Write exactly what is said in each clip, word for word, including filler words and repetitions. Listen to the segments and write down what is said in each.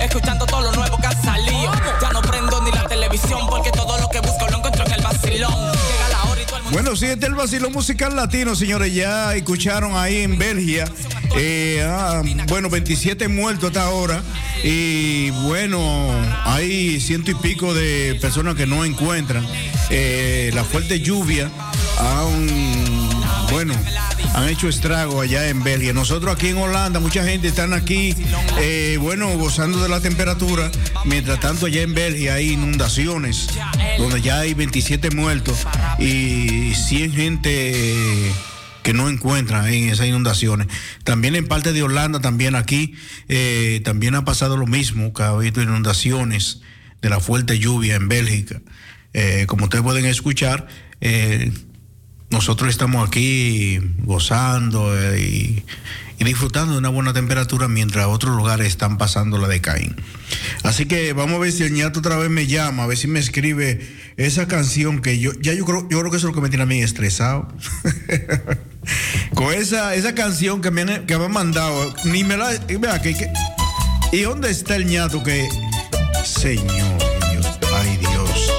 escuchando todo lo nuevo que ha salido. Ya no prendo ni la televisión porque todo lo que busco lo encuentro en el vacilón. Llega la hora y todo el mundo... Bueno, sí, este es el vacilón musical latino, señores. Ya escucharon ahí en Bélgica. Eh, ah, bueno, veintisiete muertos hasta ahora. Y bueno, hay ciento y pico de personas que no encuentran. Eh, la fuerte lluvia han, bueno, han hecho estrago allá en Bélgica. Nosotros aquí en Holanda, mucha gente están aquí, eh, bueno, gozando de la temperatura. Mientras tanto, allá en Bélgica hay inundaciones, donde ya hay veintisiete muertos y cien gente que no encuentran en esas inundaciones. También en parte de Holanda, también aquí, eh, también ha pasado lo mismo, que ha habido inundaciones de la fuerte lluvia en Bélgica. Eh, como ustedes pueden escuchar, eh, nosotros estamos aquí gozando eh, y, y disfrutando de una buena temperatura mientras otros lugares están pasando la de Caín. Así que vamos a ver si el ñato otra vez me llama, a ver si me escribe esa canción que yo, ya yo creo, yo creo que eso es lo que me tiene a mí estresado. Con esa, esa canción que me, han, que me han mandado, ni me la... Vea, que, que, ¿y dónde está el ñato que... Señor, Dios, ay Dios.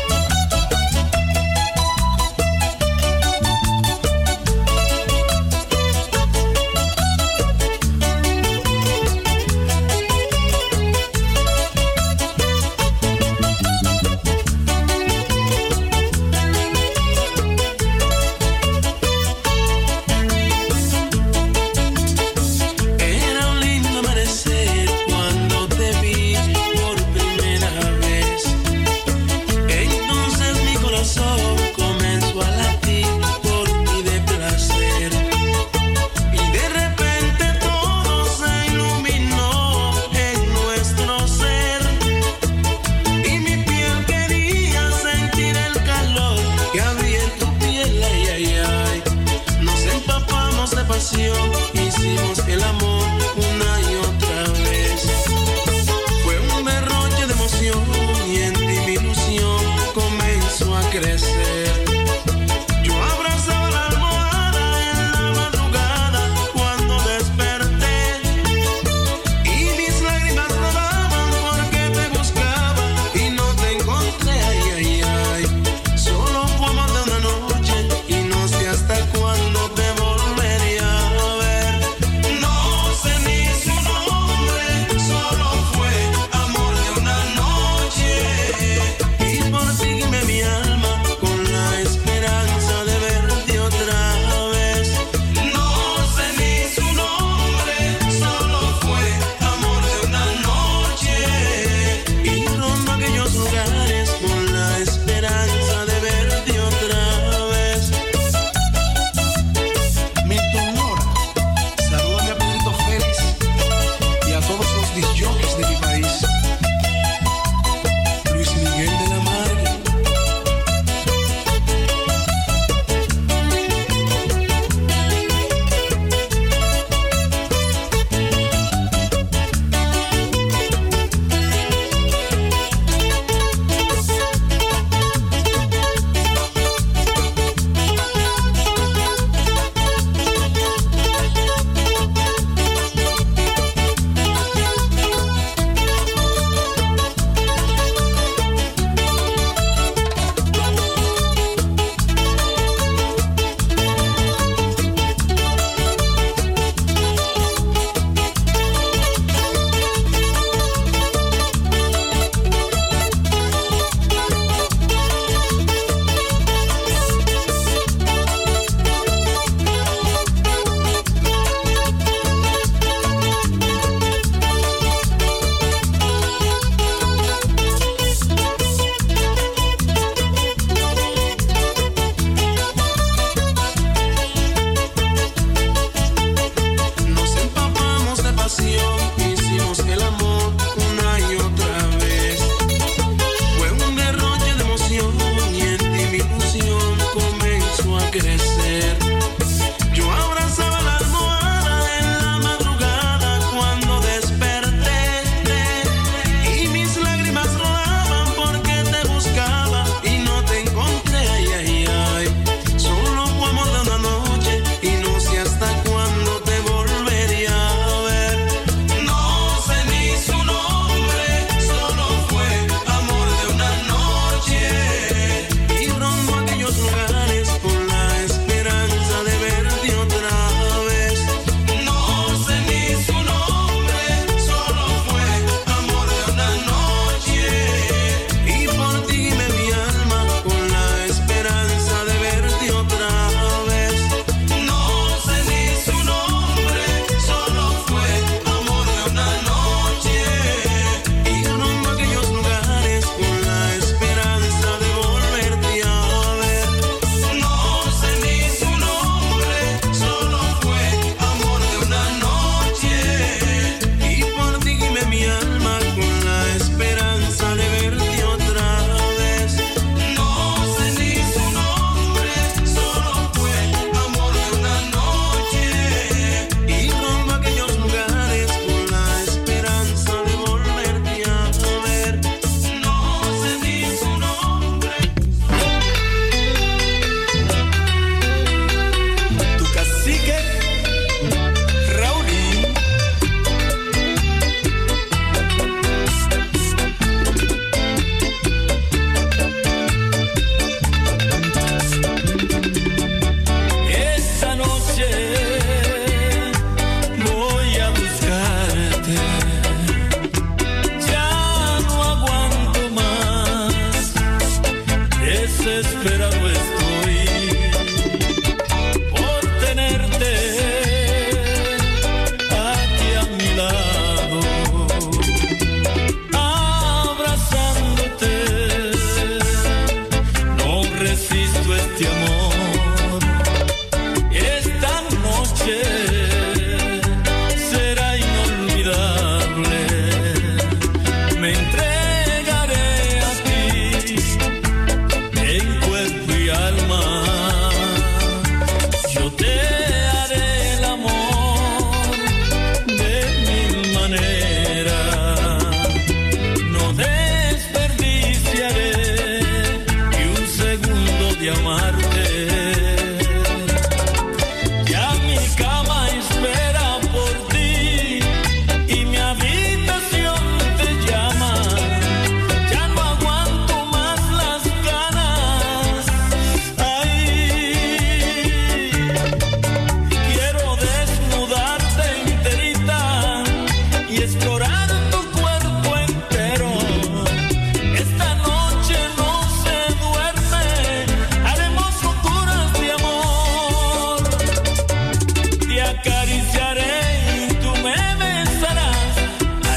Era un lindo amanecer cuando te vi por primera vez.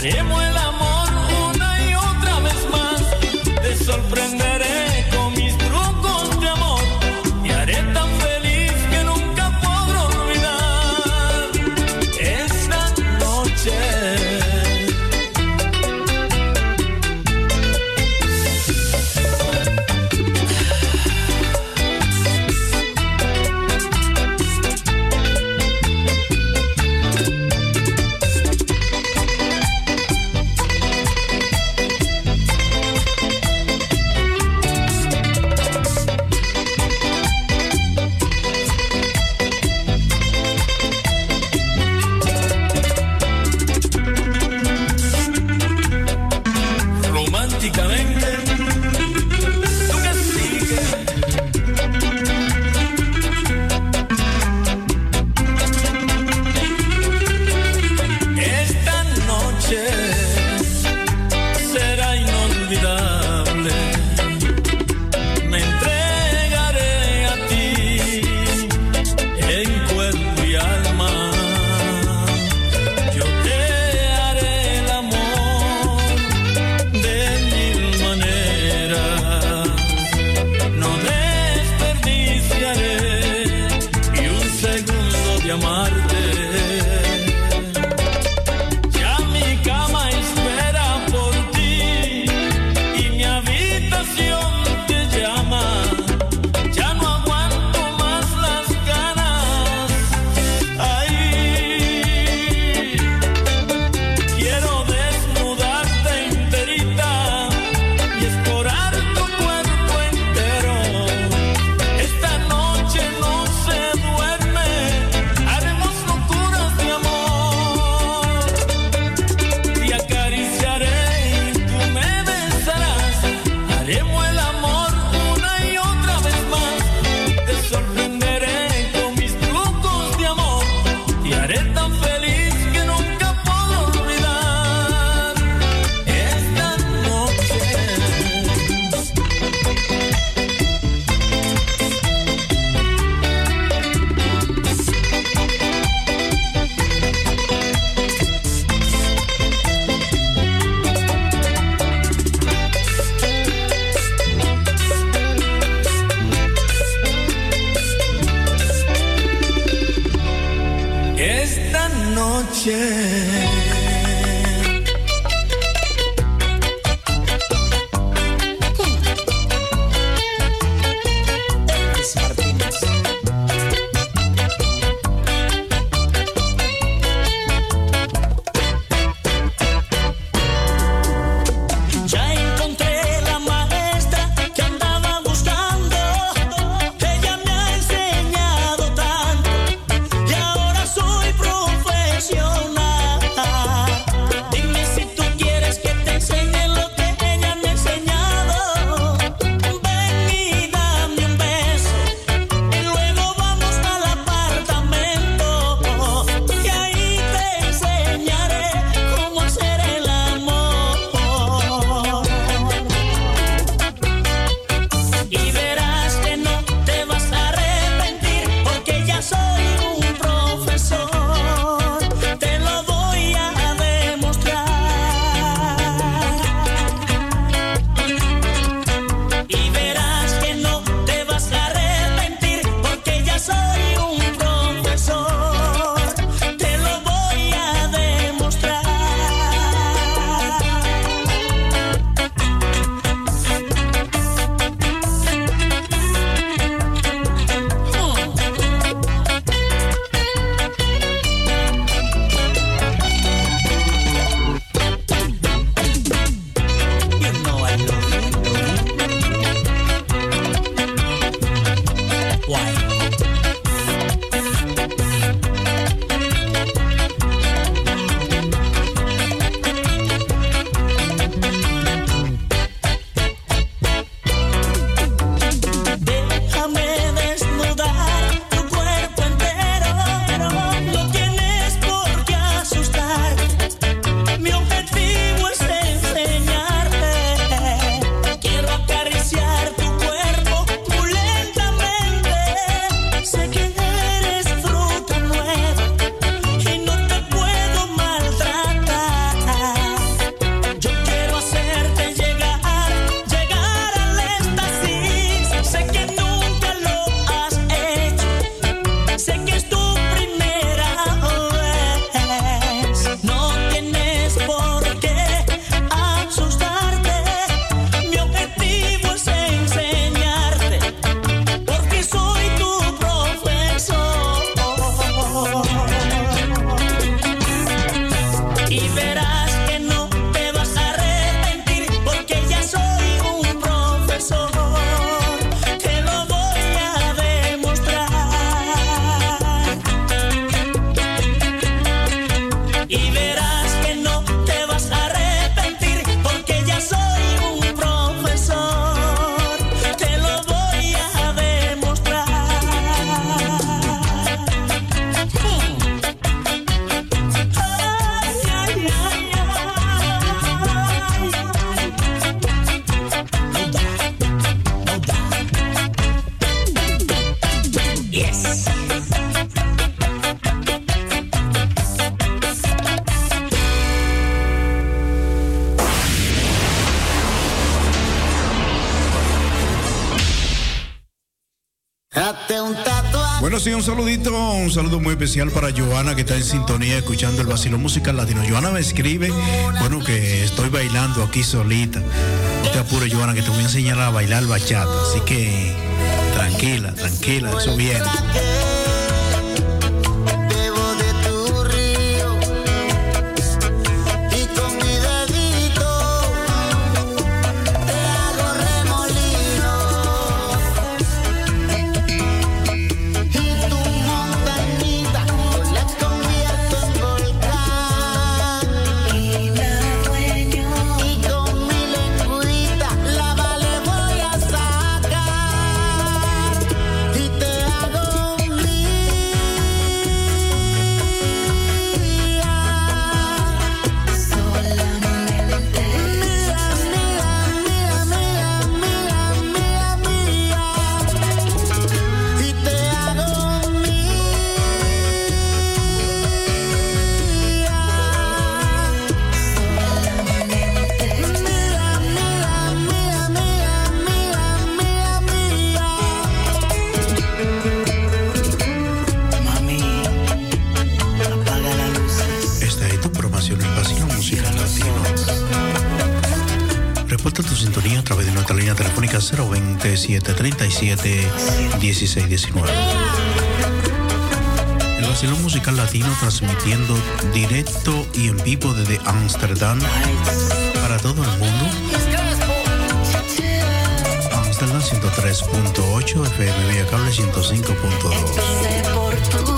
Haremos el amor una y otra vez más. Te sorprenderé con mis trucos de amor y haré tan feliz que nunca podré olvidar esta noche. Profesional. Bueno, sí, un saludito, un saludo muy especial para Joana, que está en sintonía escuchando el Vacilón Musical Latino. Joana me escribe, bueno, que estoy bailando aquí solita. No te apures, Joana, que te voy a enseñar a bailar bachata. Así que tranquila, tranquila, eso viene. cero veinte, siete treinta y siete, dieciséis diecinueve. El Vacilón Musical Latino transmitiendo directo y en vivo desde Ámsterdam para todo el mundo. Ámsterdam ciento tres punto ocho F M, vía cable ciento cinco punto dos.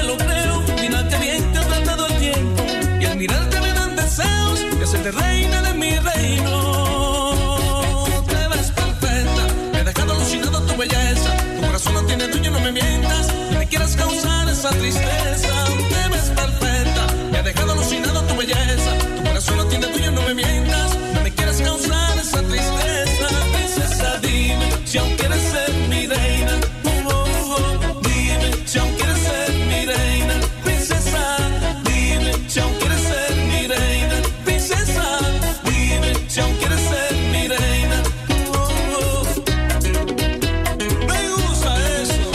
Mirarte me dan deseos de hacerte reina de tristeza. Te ves perfecta, me ha dejado alucinado tu belleza. Tu corazón no tiene tuyo, no me mientas. No me quieras causar esa tristeza. Princesa, dime si aún quieres ser mi reina. Oh, oh, oh. Dime si aún quieres ser mi reina. Princesa, dime si aún quieres ser mi reina. Princesa, dime si aún quieres ser mi reina. Oh, oh. Me gusta eso.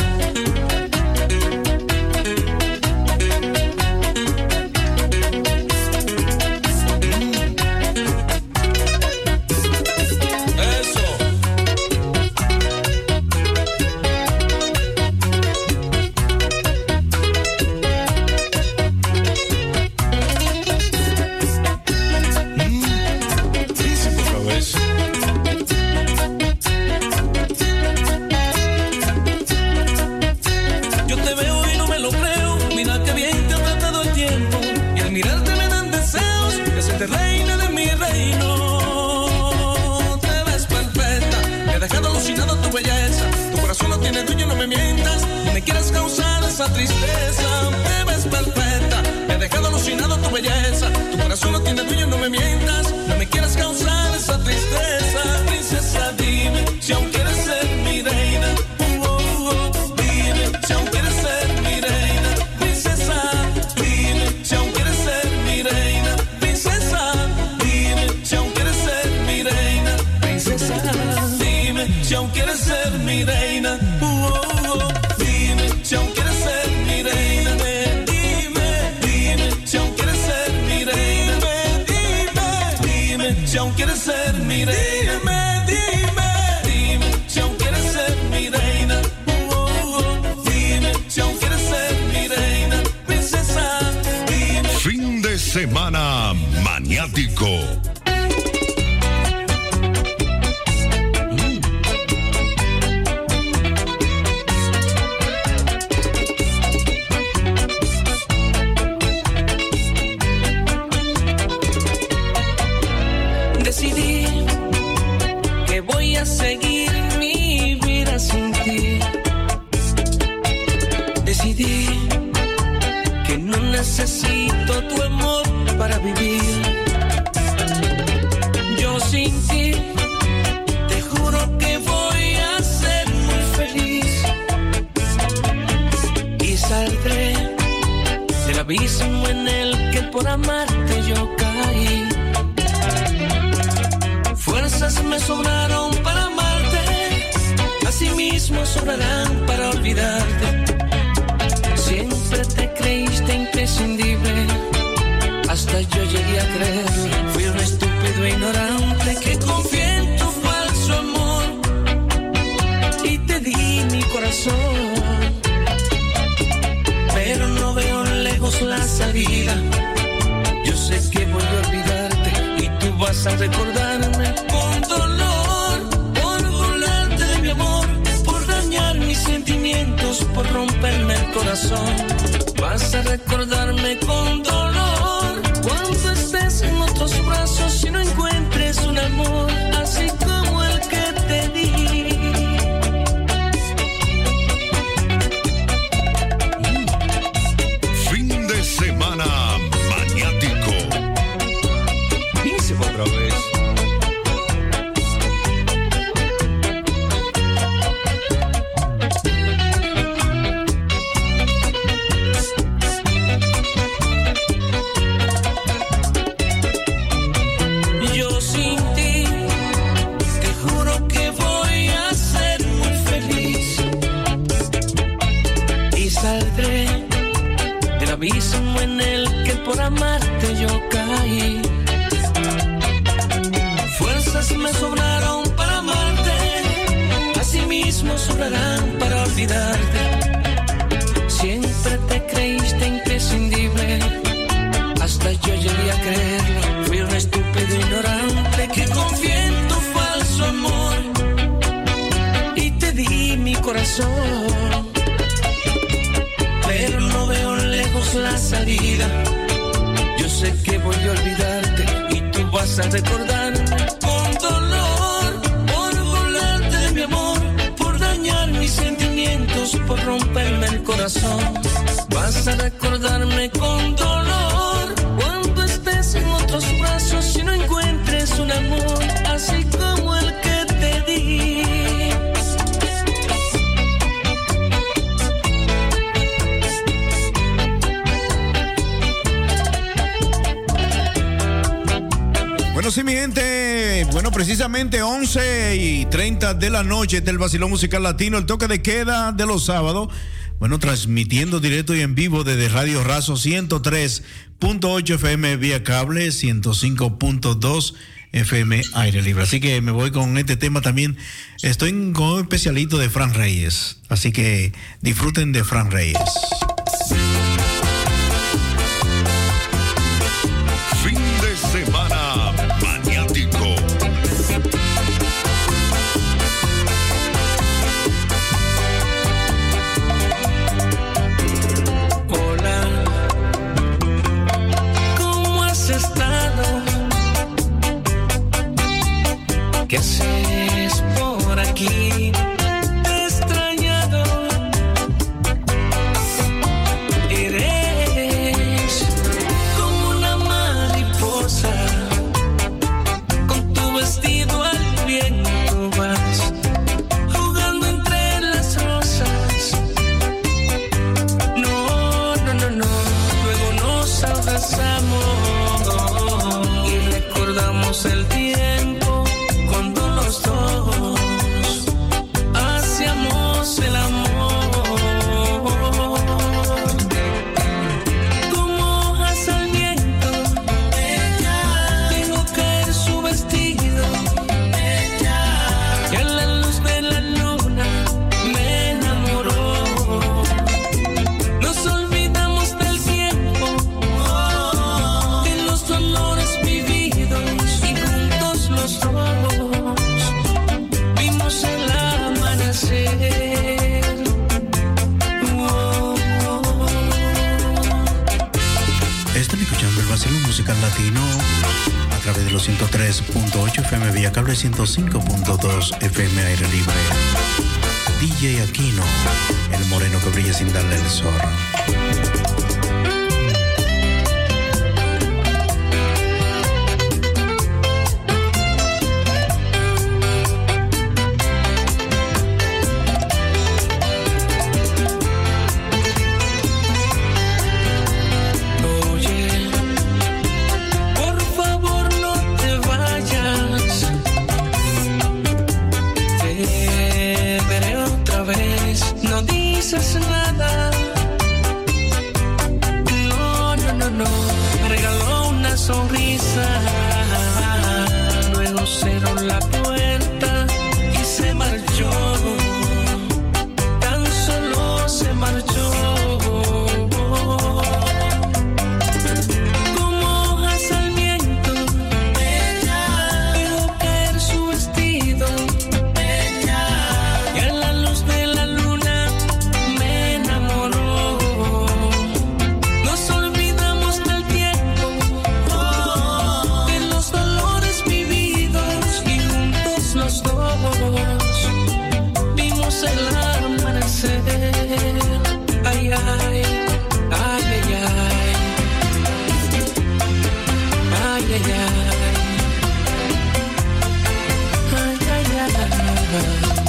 Yo te veo y no me lo creo. Mira qué bien te ha tratado el tiempo. Y al mirarte me dan deseos de serte reina de mi reino. Te ves perfecta, me ha dejado alucinado tu belleza. Tu corazón no tiene dueño, no me mientas. No me quieras causar esa tristeza. Te ves perfecta, me ha dejado alucinado tu belleza. Tu corazón no tiene dueño, no me mientas. No me quieras causar esa tristeza. Princesa, dime si aún quieres ser mi reina. Oh, oh, oh. Dime si aún quieres ser mi reina. Princesa, dime si aún quieres ser mi reina. Princesa, dime si aún quieres ser mi reina. Princesa, dime si aún quieres ser mi reina. Oh, oh, oh. Dime si aún quieres ser mi reina. Dime, dime si aún quieres ser mi reina. Dime, dime si aún quieres ser mi reina. Dime, dime, dime si aún quieres ser mi reina. Oh, oh, oh. Dime si aún quieres ser mi reina. Princesa, dime. Fin de semana maniático. Decidí que voy a seguir mi vida sin ti. Decidí que no necesito tu amor para vivir. Yo sin ti, te juro que voy a ser muy feliz. Y saldré del abismo en el que por amarte yo caí. Fuerzas me sobraron para amarte, asimismo sobrarán para olvidarte. Siempre te creíste imprescindible, hasta yo llegué a creer. Fui un estúpido ignorante que confié en tu falso amor y te di mi corazón. Pero no veo lejos la salida. Yo sé que voy a olvidarte y tú vas a recordarme con dolor, por burlarte de mi amor, por dañar mis sentimientos, por romperme el corazón. Vas a recordarme con dolor cuando estés en otros brazos y no encuentres un amor así como el que te di. Fin de semana maniático. Dice otra vez. Yo sin ti, te juro que voy a ser muy feliz. Y saldré del abismo en el que por amarte yo caí. Fuerzas me sobraron para amarte, asimismo sobrarán para olvidarte. Siempre te creíste imprescindible, hasta yo llegué a creerlo. Fui un estúpido ignorante que confié en tu falso amor y te di mi corazón. Pero no veo lejos la salida. Yo sé que voy a olvidarte y tú vas a recordarme con dolor, por burlarte de mi amor, por dañar mis sentimientos, por romperme el corazón. Vas a recordarme con dolor cuando estés en otros brazos y no encuentres un amor así como el que te di. Bueno, sí, mi gente, bueno, precisamente once y treinta de la noche del Vacilón Musical Latino, el toque de queda de los sábados. Bueno, transmitiendo directo y en vivo desde Radio Razo ciento tres punto ocho F M vía cable, ciento cinco punto dos F M aire libre. Así que me voy con este tema también. Estoy con un especialito de Fran Reyes. Así que disfruten de Fran Reyes. Fin de semana maniático. Hola, ¿cómo has estado? ¿Qué haces por aquí? Te he extrañado. Eres como una mariposa, con tu vestido al viento vas, jugando entre las rosas. No, no, no, no. Luego nos abrazamos y recordamos el tiempo cuando los dos hacíamos el amor. Como hojas al viento, dejó caer su vestido, y a la luz de la luna me enamoró. Nos olvidamos del tiempo, de los dolores vividos, y juntos los dos vimos el amanecer. Oh, oh, oh. Están escuchando el Vacilón Musical Latino a través de los ciento tres punto ocho F M vía cable, ciento cinco punto dos F M aire libre. D J Aquino, el moreno que brilla sin darle el sol. Oye, por favor no te vayas, te veré otra vez. No dices nada, no, no, no, no. Me regaló una sonrisa, luego cerró la puerta y se marchó. Tan solo se marchó. Como hojas al viento, dejó caer su vestido, y a la luz de la luna me enamoró. Nos olvidamos del tiempo, de los dolores vividos, y juntos los dos vimos el amanecer. Ay, ay, ay, ay, ay. Ay, ay, ay. Ay, ay, ay.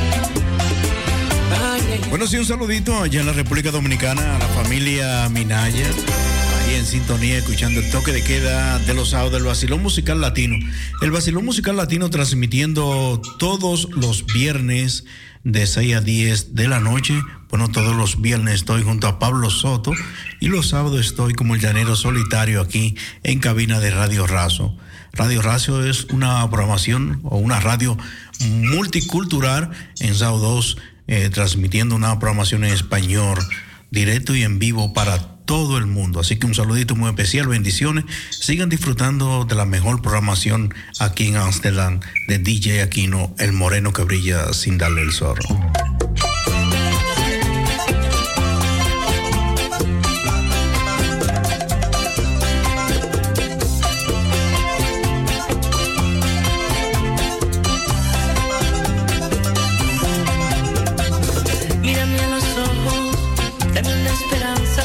Ay, ay, ay. Bueno, sí, un saludito allá en la República Dominicana a la familia Minaya, ahí en sintonía, escuchando el toque de queda de los sábados del Vacilón Musical Latino. El Vacilón Musical Latino transmitiendo todos los viernes de seis a diez de la noche. Bueno, todos los viernes estoy junto a Pablo Soto y los sábados estoy como el llanero solitario aquí en cabina de Radio Razo. Radio Razo es una programación o una radio multicultural en S A O dos, eh, transmitiendo una programación en español, directo y en vivo para todo el mundo. Así que un saludito muy especial, bendiciones. Sigan disfrutando de la mejor programación aquí en Amsterdam de D J Aquino, el moreno que brilla sin darle el sol. Mírame a los ojos, dame una esperanza.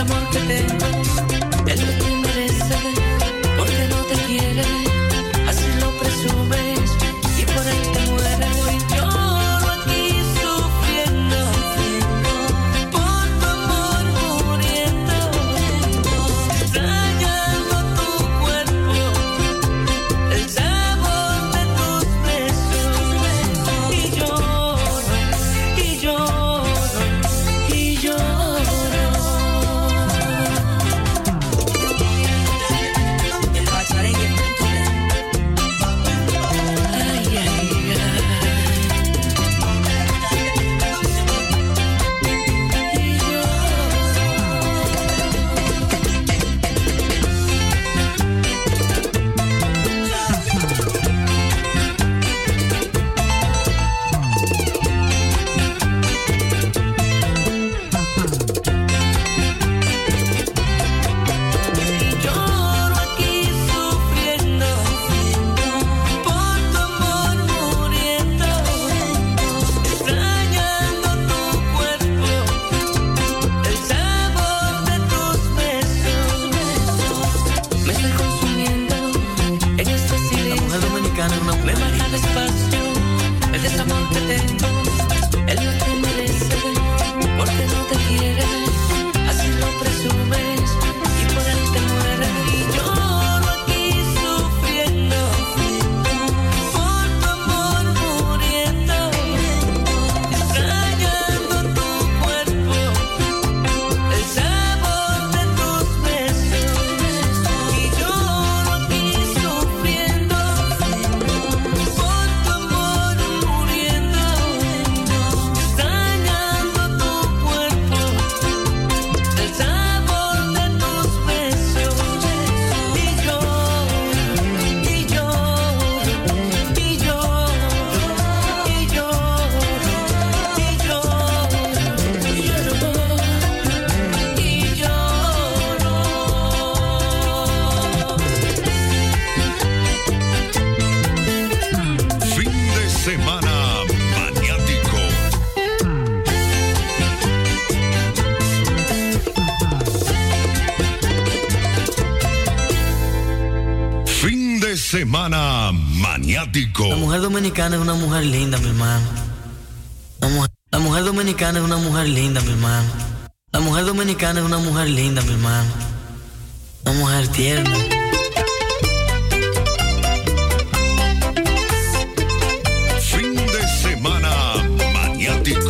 amor que tengo, él no te merece, porque no te quiere, así lo presumes y por él te mueres. Hoy lloro aquí sufriendo, por tu amor muriendo, extrañando tu cuerpo, el sabor de tus besos. Y lloro, y lloro, y lloro. El bacharengue. Ay, ay, ay. Y lloro aquí sufriendo, por tu amor muriendo, extrañando tu cuerpo, el sabor de tus besos. Me estoy consumiendo en este silencio. La mujer dominicana es una mujer. Me mata despacio el desamor que tengo. Él no te merece, porque no te quiere, así lo presumes y por él te mueres. Y lloro aquí sufriendo, por tu amor muriendo, extrañando tu cuerpo, el sabor de tus besos. Y lloro aquí sufriendo, por tu amor muriendo, extrañando tu cuerpo, el sabor de tus besos. Y lloro, y lloro, y lloro, y lloro, y lloro, y lloro. Fin de semana maniático. Fin de semana maniático. La mujer dominicana es una mujer linda, mi hermano. La mujer, la mujer dominicana es una mujer linda, mi hermano. La mujer dominicana es una mujer linda, mi hermano. Una mujer tierna. Fin de semana maniático.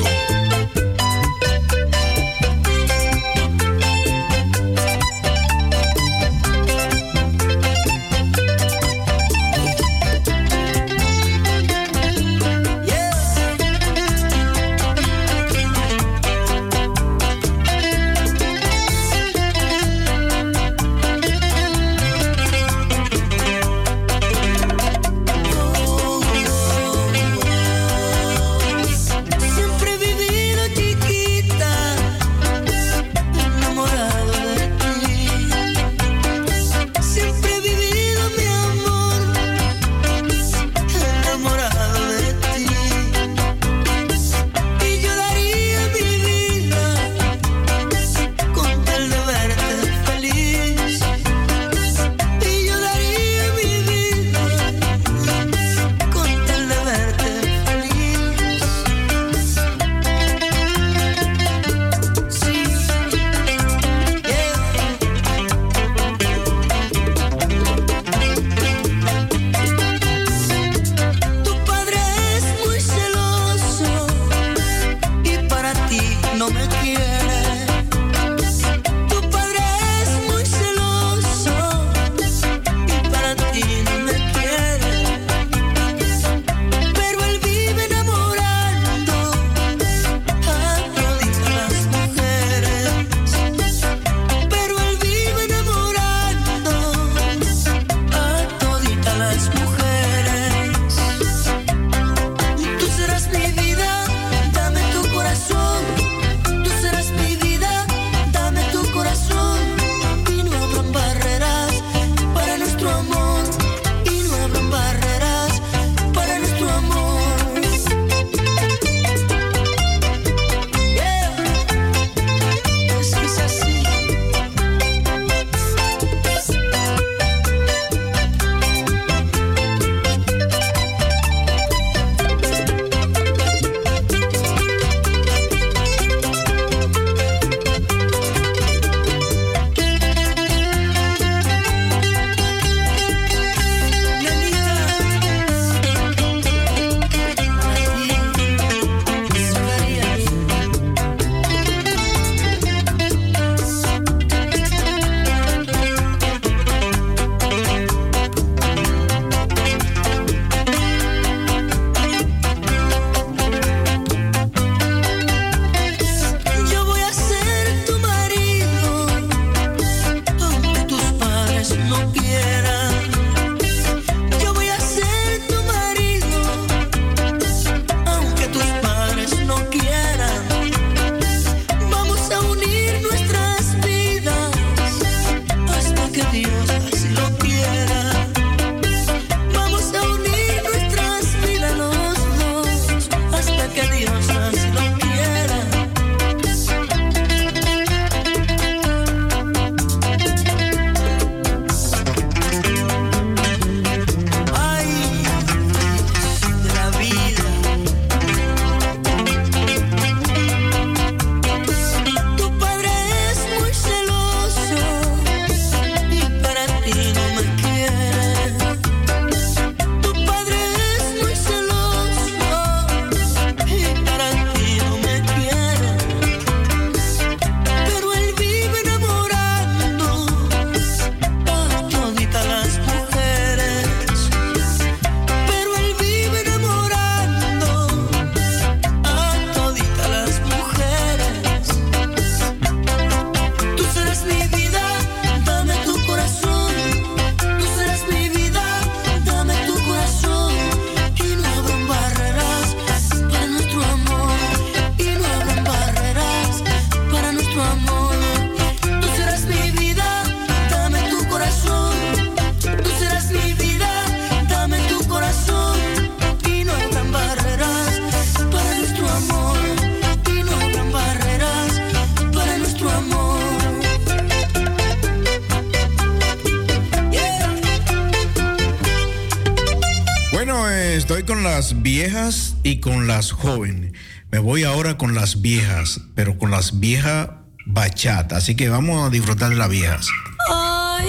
con las viejas y con las jóvenes. Me voy ahora con las viejas, pero con las viejas bachata. Así que vamos a disfrutar de las viejas. Ay,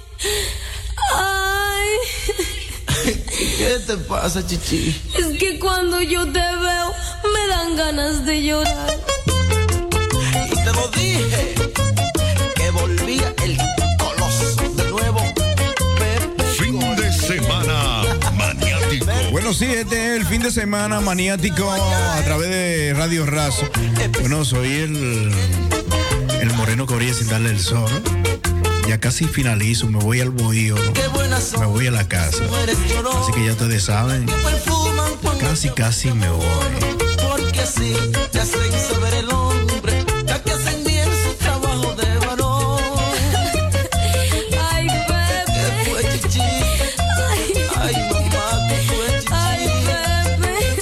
ay. ¿Qué te pasa, chichi? Es que cuando yo te veo, me dan ganas de llorar. Y te lo dije, que volvía el coloso de nuevo. Fin de semana maniático. Bueno, sí, este es el fin de semana maniático a través de Radio Razo. Bueno, soy el, el moreno que brilla sin darle el sol. Ya casi finalizo, me voy al bohío, ¿no? Me voy a la casa. Así que ya ustedes saben, casi casi me voy. Porque así te hacen saber el hombre, ya que hacen bien su trabajo de varón. Ay, Pepe. ¿Qué fue, chichi? Ay, Ay, mamá, ¿qué fue, chichi? ay,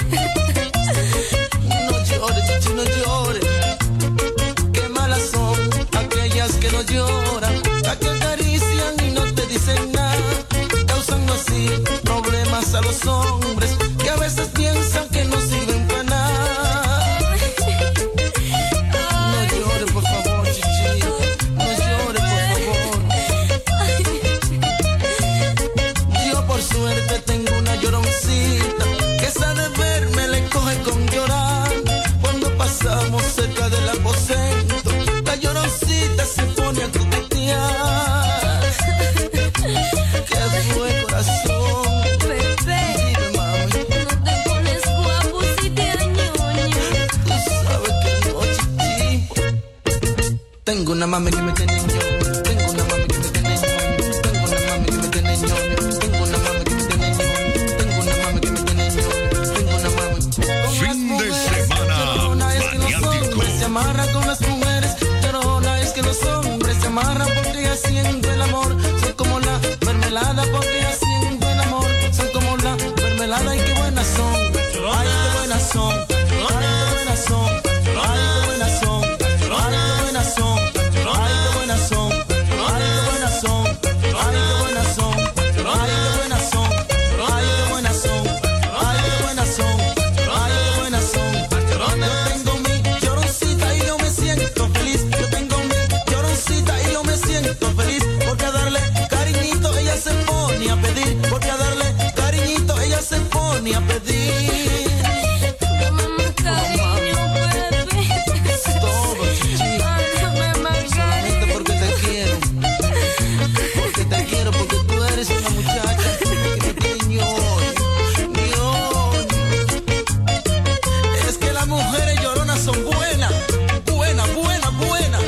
Pepe. No llores, chichi, no llores. Qué malas son aquellas que no lloran, las que acarician y no te dicen nada, causando así problemas a los hombres que a veces piensan que no sirven para nada. No llores, por favor, chichi. No llores, por favor. Yo por suerte tengo una lloroncita que esa de verme le coge con llorar. Cuando pasamos cerca del aposento, la lloroncita se pone a coquetear. ¿Qué fue, corazón? Pepe, Dime, mami. no te pones guapo si te añoño. Tú sabes que no, chichi. Tengo una mami que me tiene ñoño. Tengo una mami que me tiene ñoño. Tengo una mami que me tiene ñoño. Tengo una mami que me tiene ñoño. Tengo una mami que me tiene ñoño. Tengo una mami. Fin de semana Llorona es que los maniático. hombres se amarran con las mujeres. Llorona es que los hombres se amarran porque haciendo el amor son como la mermelada, porque haciendo el amor son como la mermelada. Ay, qué buenas son. Ay, qué buenas son. Ay, qué buenas son. Ay, qué buenas son. Ay, qué buenas son. Ay, qué buenas son. Ay, qué buenas son. Ay, qué buenas son. Ay, qué buenas son. Ay, qué buenas son. Ay, qué buenas son. Ay, qué buenas son. Yo tengo mi lloroncita y yo me siento feliz. Yo tengo mi lloroncita y yo me siento feliz. Porque a darle cariñito ella se pone a pedir. Porque a darle cariñito ella se pone a pedir. Dame más cariño, Pepe. Es todo, chichi. Ay, dame más Solamente cariño. porque te quiero. Porque te quiero, porque tú eres una muchacha que me tiene ñoño, ñoño. Es que las mujeres lloronas son buenas, buenas, buenas, buenas.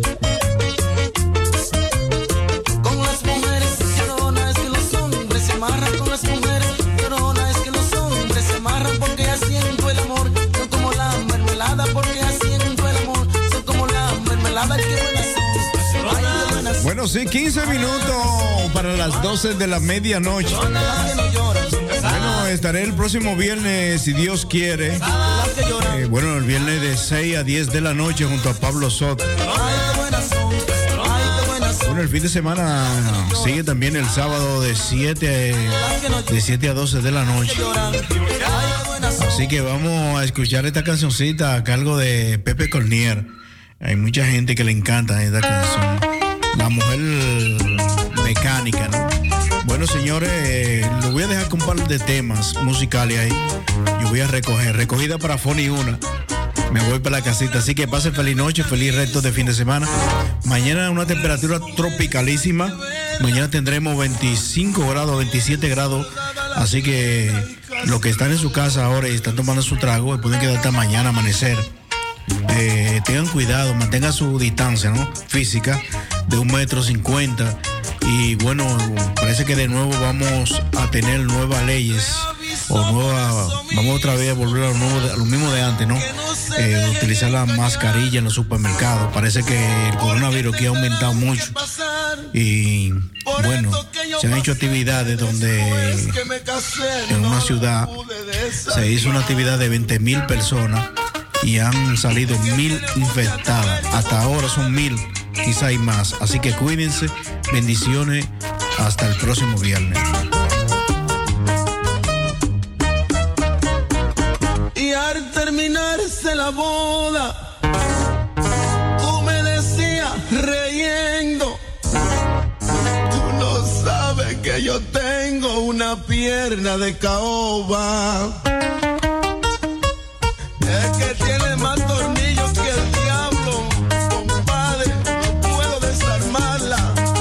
Con las mujeres lloronas es que los hombres se amarran. Con las mujeres lloronas es que los hombres se amarran porque haciendo el amor son como la mermelada, porque haciendo el amor son como la mermelada. Ay, qué buenas son. Ay, qué buenas son. Bueno, sí, quince minutos para las doce de la medianoche. Las que no lloran, Bueno, estaré el próximo viernes, si Dios quiere. las que lloran. Eh, bueno, el viernes de seis a diez de la noche junto a Pablo Soto. Ay, qué buenas son. Ay, qué buenas son. Bueno, el fin de semana sigue también el sábado de siete, de siete a doce de la noche. Lloran. Ay, qué buenas son. Así que vamos a escuchar esta cancioncita a cargo de Pepe Cornier. Hay mucha gente que le encanta esta canción. La mujer mecánica, ¿no? Bueno, señores, eh, lo voy a dejar con un par de temas musicales ahí. Yo voy a recoger, recogida para Fony una. Me voy para la casita. Así que pasen feliz noche, feliz resto de fin de semana. Mañana una temperatura tropicalísima. Mañana tendremos veinticinco grados, veintisiete grados. Así que los que están en su casa ahora y están tomando su trago, pueden quedar hasta mañana amanecer. Eh, tengan cuidado, mantengan su distancia, ¿no? Física de un metro cincuenta. Y bueno, parece que de nuevo vamos a tener nuevas leyes o nueva, vamos otra vez a volver a lo, nuevo de, a lo mismo de antes, ¿no? Eh, utilizar la mascarilla en los supermercados. Parece que el coronavirus aquí ha aumentado mucho. Y bueno, se han hecho actividades donde en una ciudad se hizo una actividad de veinte mil personas y han salido mil infectadas. Hasta ahora son mil, quizá hay más. Así que cuídense, bendiciones, hasta el próximo viernes. la boda, tú me decías riendo, tú no sabes que yo tengo una pierna de caoba. Es que tiene más tornillos que el diablo, compadre, no puedo desarmarla.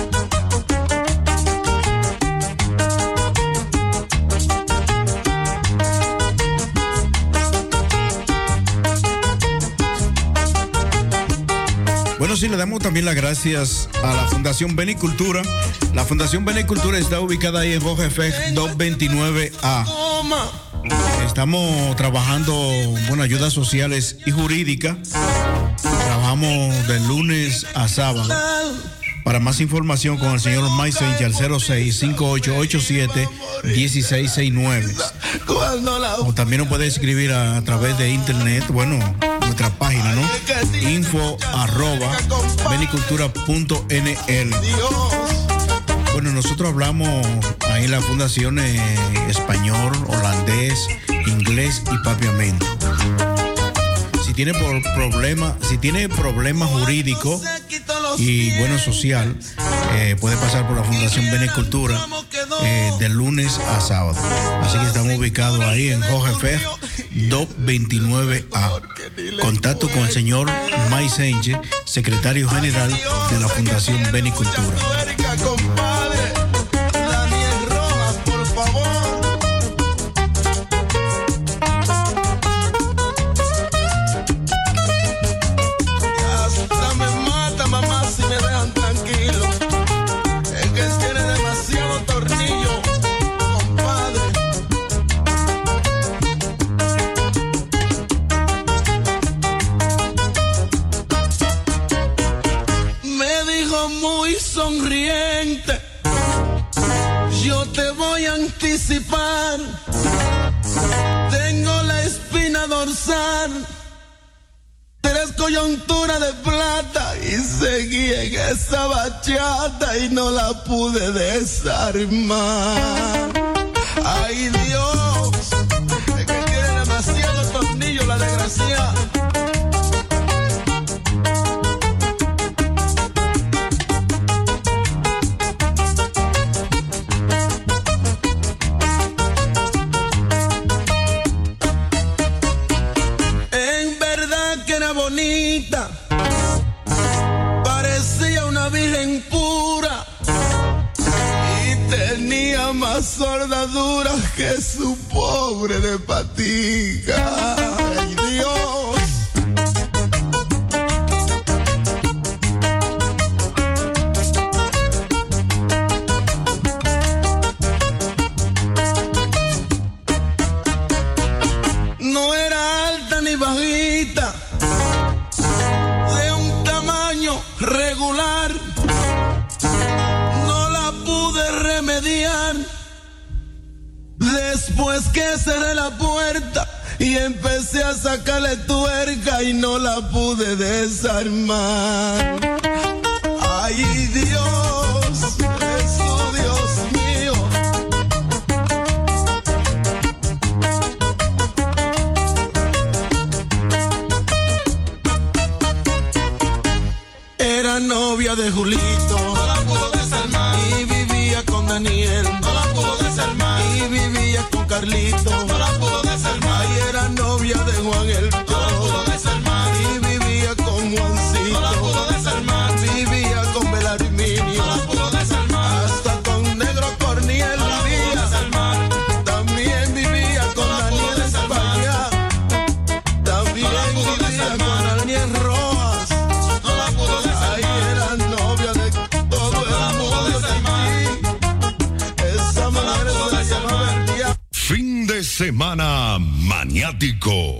Bueno, sí, le damos también las gracias a la Fundación Benicultura. La Fundación Benicultura está ubicada ahí en Jorge F. doscientos veintinueve A. Estamos trabajando, bueno, ayudas sociales y jurídicas. Trabajamos de lunes a sábado. Para más información con el señor Mike Sánchez al cero seis cinco ocho ocho siete uno seis seis nueve. O también nos puede escribir a, a través de internet, bueno, nuestra página, ¿no? Info arroba benicultura punto n l. Bueno, nosotros hablamos ahí en la fundación eh, español, holandés, inglés y papiamento. Si tiene por problema, si tiene problemas jurídicos y bueno social, eh, puede pasar por la Fundación Benicultura eh, de lunes a sábado. Así que estamos ubicados ahí en Jorge F. doscientos veintinueve A. Contacto con el señor Mike Sánchez, secretario general de la Fundación Benicultura. Sonriente, yo te voy a anticipar. Tengo la espina dorsal, tres coyunturas de plata y seguí en esa bachata y no la pude desarmar. Ay Dios, es que tiene demasiados tornillos la desgracia. Parecía una virgen pura y tenía más soldadura que su pobre de patica. ¡Ay, Dios! No era alta ni bajita, regular, no la pude remediar. Después que cerré la puerta y empecé a sacarle tuerca y no la pude desarmar. Ay Dios, Jesús, Dios mío. Era novia de Julito, no la pudo desarmar. Y vivía con Daniel, no la pudo desarmar. Y vivía con Carlito, no la pudo desarmar. Y era novia de Juan el Toro, no la pudo desarmar. Y vivía con Juancito, no la pudo desarmar. Vivía con Belarminio, no la pudo desarmar. Hasta con Negro Corniel no vivía. Desarmar. También vivía con Daniel España. También no vivía con Daniel Rojas. No la pudo desarmar. Ahí era novia de todo el mundo de aquí. Esa mujer se llamaba el día. Fin de semana maniático.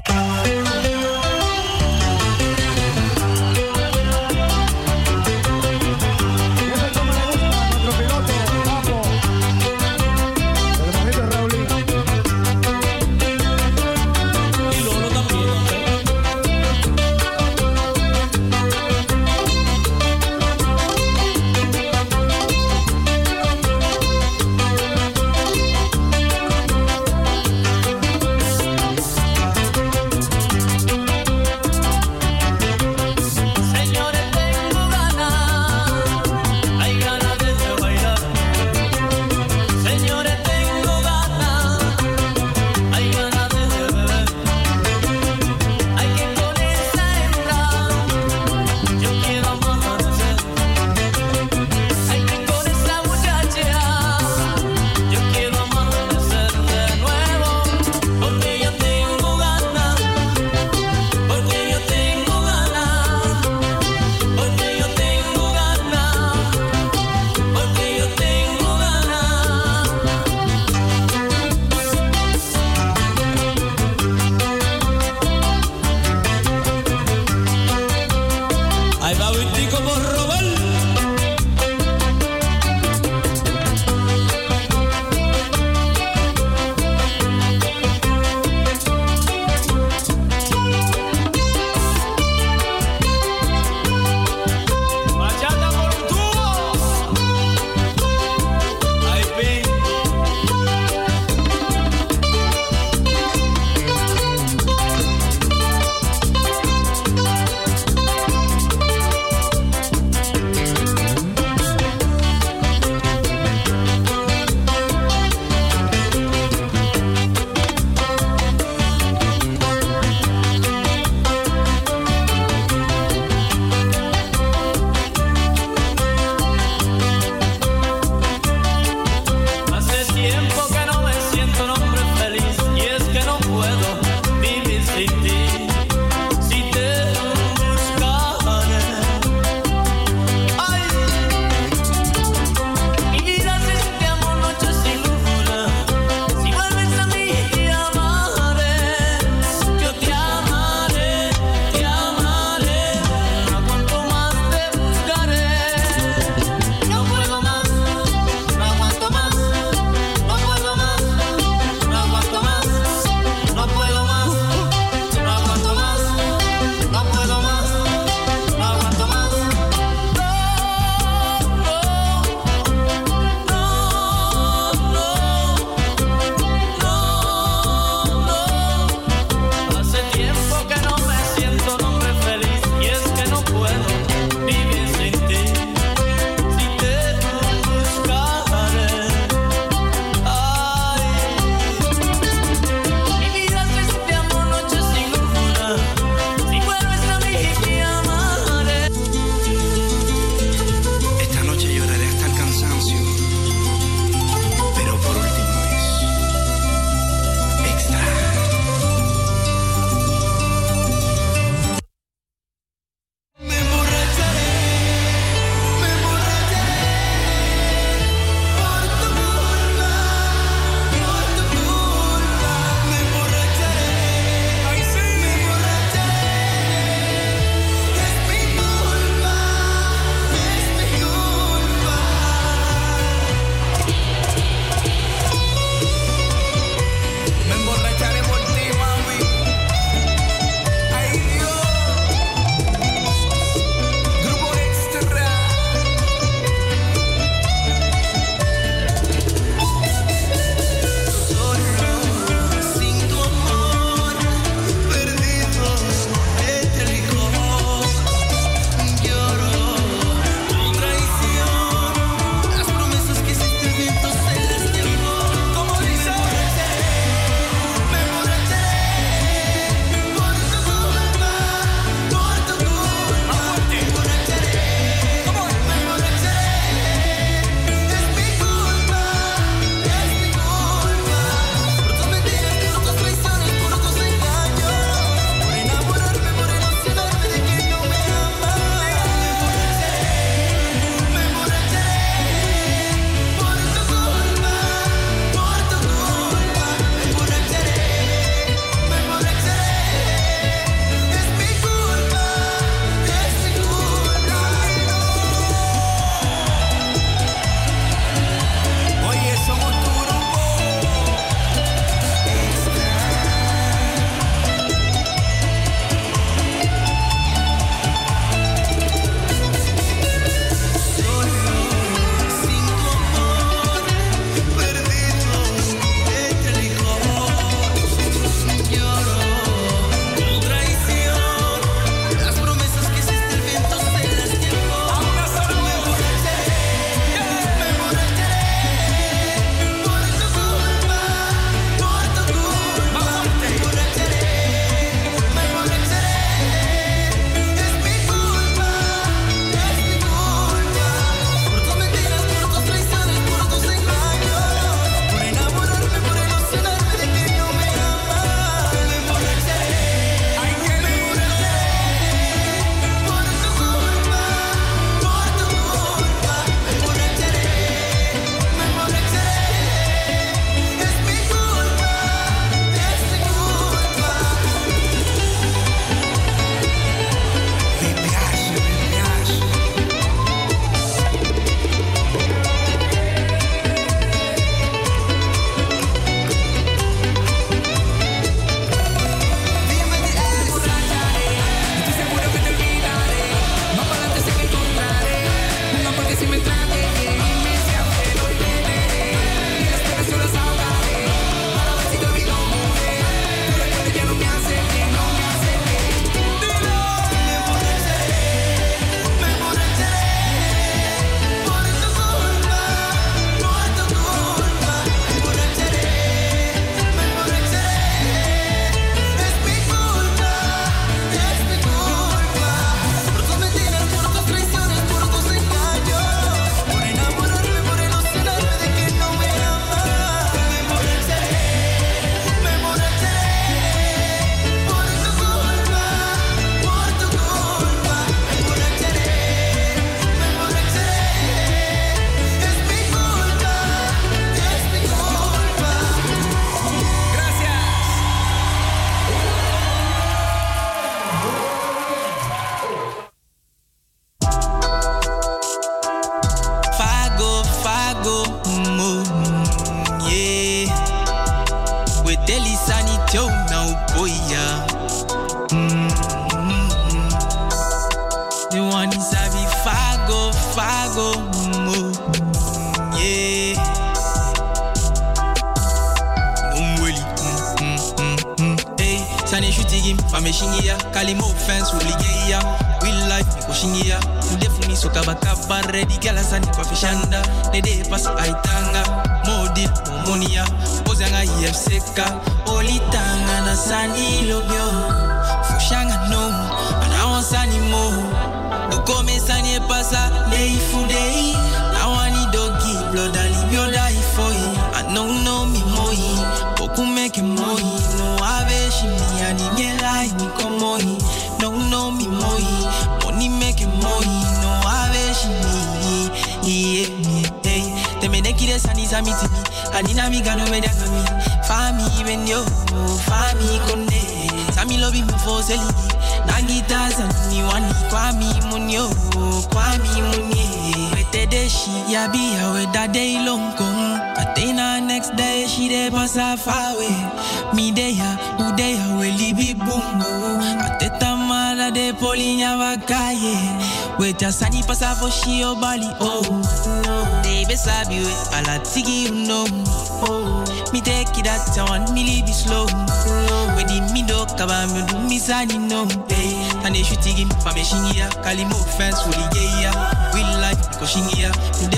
fame shingia, kalimo fans uligeia. Real life mi ko shingia, ude fumi so kabakaba ready gala sani kwa fishanda. Nede paso aitanga, modil momonia, ozanga I F C K, olitanga na sani lobyo. Fushanga no, ana sani mo. Doko me sani pasa day for day. I want it doggy, blood and leave your die for it. I know no me moi, boku make moi. No ave shimi ani me lie ni komoi. No no me moi, money make moi. No ave shimi, yeah yeah hey. Te me neki de sani sami timi, anina mi gano me dagami. Fami when yo, fami konde. Sami love me for seli. Nagita sani wani kwami munyo, kwami munye. Wete she ya be a we that day long kong. Athena next day she de pass a far away. Me de ya, who de ya we libi bungo. Ateta mala de polinya wakaye. We just sani pass a for she o bali oh no. They be sabi we ala tigi you know. Oh, me take it that one, me live slow. We di me do kaba me do me sani no. Hey, and they should take him for me shingia. Kalimo fans for the gaya. Real life ko shingia.